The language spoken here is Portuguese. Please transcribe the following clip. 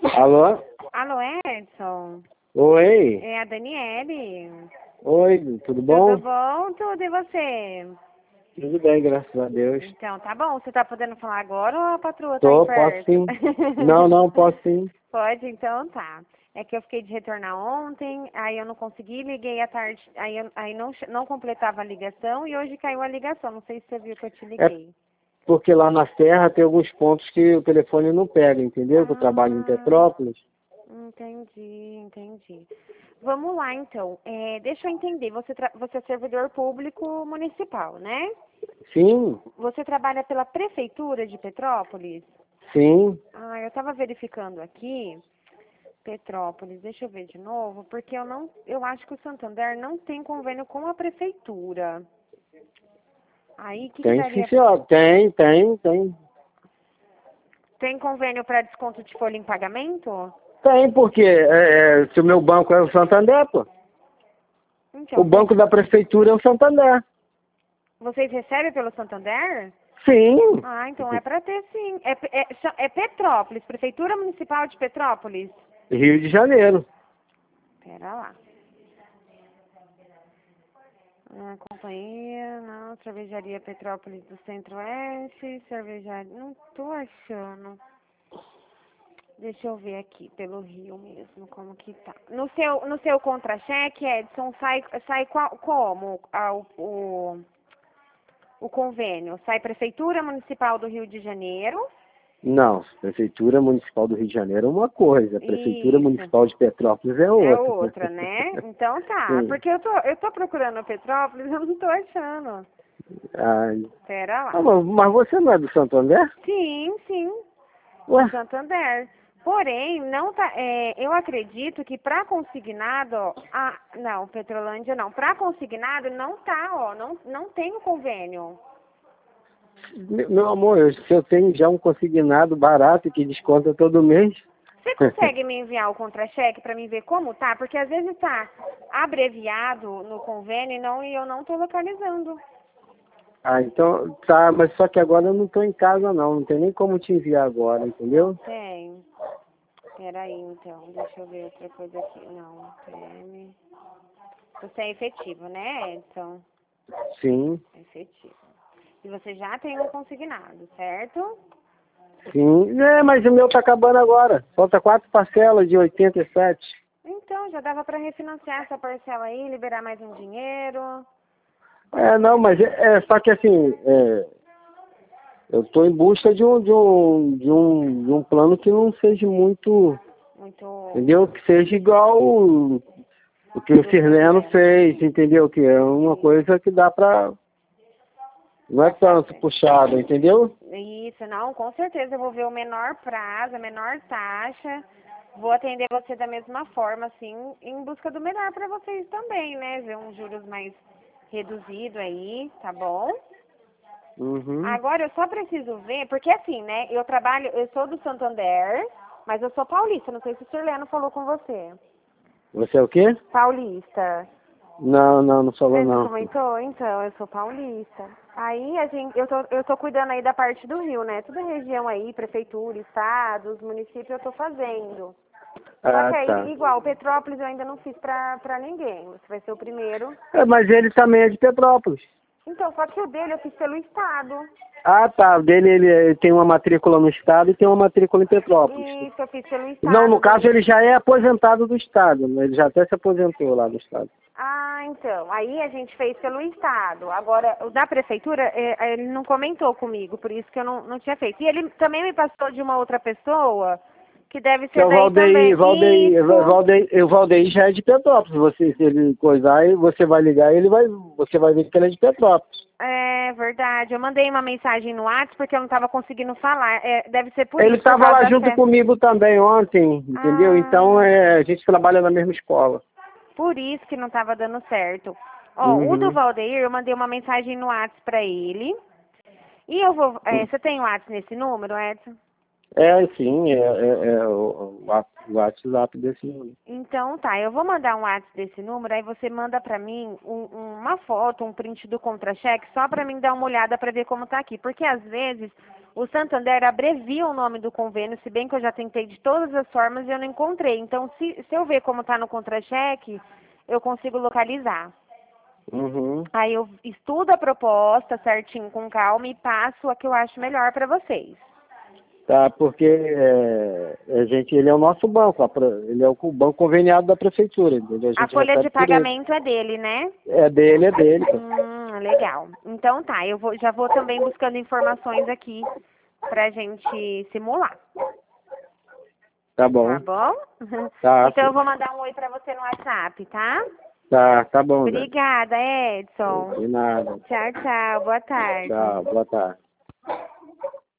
Alô? Alô, Edson? Oi. É a Daniele. Oi, tudo bom? Tudo bom? Tudo, e você? Tudo bem, graças a Deus. Então, tá bom. Você tá podendo falar agora ou a patroa tá aí Posso perto? sim. Não, posso sim. Pode, então tá. É que eu fiquei de retornar ontem, aí eu não consegui, liguei à tarde, aí não completava a ligação e hoje caiu a ligação. Não sei se você viu que eu te É liguei. porque lá na Serra tem alguns pontos que o telefone não pega, entendeu? Que eu trabalho em Ah, Petrópolis. entendi. Vamos lá, então. Deixa eu entender. Você é servidor público municipal, né? Sim, Você trabalha pela Prefeitura de Petrópolis? sim. Ah, eu estava verificando aqui, Petrópolis, deixa eu ver de novo, porque eu acho que o Santander não tem convênio com a Prefeitura. Aí, o que Tem sim, daria? senhor. Tem. Tem convênio para desconto de folha em pagamento? Tem, porque se o meu banco é o Santander, pô. O Então, banco da prefeitura é o Santander. vocês recebem pelo Santander? Sim. Ah, então é para ter sim. É Petrópolis, Prefeitura Municipal de Petrópolis. Rio de Janeiro. Pera lá. Companhia, não, cervejaria Petrópolis do Centro-Oeste, cervejaria, não tô achando. Deixa eu ver aqui, pelo Rio mesmo, como que tá. No seu contra-cheque, Edson, sai como o convênio? Sai Prefeitura Municipal do Rio de Janeiro? Não, Prefeitura Municipal do Rio de Janeiro é uma coisa, Prefeitura Isso. Municipal de Petrópolis é É outra. outra, né? Então tá, Sim. porque eu tô procurando Petrópolis, eu não tô achando. Ai. Pera Ah, lá. mas você não é do Santander? Sim, Ué, do Santander. Porém, não tá, eu acredito que para consignado, não, Petrolândia não. Para consignado não tá, não tem o convênio. meu amor, se eu tenho já um consignado barato que desconta todo mês. Você consegue me enviar o contra-cheque para mim ver como tá? Porque às vezes tá abreviado no convênio e eu não tô localizando. Ah, então tá, mas só que agora eu não estou em casa não tem nem como te enviar agora, Não entendeu? tem. Peraí, então, deixa eu ver outra coisa aqui. Não, tem. Você é efetivo, né, Edson? Sim, Efetivo. E você já tem um consignado, certo? sim. Mas o meu tá acabando agora. Falta 4 parcelas de 87. Então, já dava para refinanciar essa parcela aí, liberar mais um dinheiro. Não, mas só que assim, eu estou em busca de um plano que não seja muito, Muito entendeu? Que seja igual o que o do Sirleno Santander. fez, entendeu? Que é uma coisa que dá pra. Não é Pra tanto fazer. puxado, entendeu? Isso, não, com certeza eu vou ver o menor prazo, a menor taxa. Vou atender você da mesma forma, assim, em busca do melhor para vocês também, né? Ver uns juros mais reduzido aí, tá bom? Uhum. Agora eu só preciso ver, porque assim, né? Eu sou do Santander, mas eu sou paulista. Não sei se o Sirleno falou com você. Você é o quê? Paulista. Não falou Ele não não. comentou? Então, eu sou paulista. Aí, eu tô cuidando aí da parte do Rio, né? Toda a região aí, prefeitura, estados, municípios, eu tô fazendo. Só que Ah, tá. aí, igual, Petrópolis eu ainda não fiz pra ninguém. Você vai ser o primeiro. Mas ele também é de Petrópolis. Então, só que o dele eu fiz pelo estado. Ah, tá. O dele ele tem uma matrícula no estado e tem uma matrícula em Petrópolis. Isso, eu fiz pelo Não, no estado caso dele. ele já é aposentado do estado, né? Ele já até se aposentou lá do estado. Ah, então. Aí a gente fez pelo estado. Agora, o da prefeitura, ele não comentou comigo, por isso que eu não tinha feito. E ele também me passou de uma outra pessoa, que deve Que é ser o daí também. Isso. O Valdeir já é de Petrópolis. Se ele coisar, você vai ligar e você vai ver que ele é de Petrópolis. É verdade. Eu mandei uma mensagem no WhatsApp porque eu não estava conseguindo falar. Deve ser por Ele isso, por estava causa lá da junto fé. comigo também ontem, entendeu? Então Ah, a gente trabalha na mesma escola. por isso que não estava dando certo. Ó, o do Uhum. Valdeir, eu mandei uma mensagem no WhatsApp para ele. E eu vou. Você tem o WhatsApp nesse número, Edson? Sim, é o WhatsApp desse número. Então tá, eu vou mandar um WhatsApp desse número, aí você manda pra mim uma foto, um print do contra-cheque, só pra mim dar uma olhada pra ver como tá aqui. Porque às vezes O Santander abrevia o nome do convênio, se bem que eu já tentei de todas as formas e eu não encontrei. Então, se eu ver como está no contra-cheque, eu consigo localizar. Uhum. Aí eu estudo a proposta certinho, com calma, e passo a que eu acho melhor para vocês. Tá, porque ele é o nosso banco, ele é o banco conveniado da prefeitura, entendeu? A A gente folha de recebe por ele. pagamento é dele, né? É dele, é dele. Pô. Legal. Então tá, já vou também buscando informações aqui pra gente simular. Tá Tá bom. bom? Tá, Então eu vou mandar um oi pra você no WhatsApp, tá? tá bom, Zé. Obrigada, Edson. De nada. Tchau, tchau. Boa tarde. Tchau, boa tarde.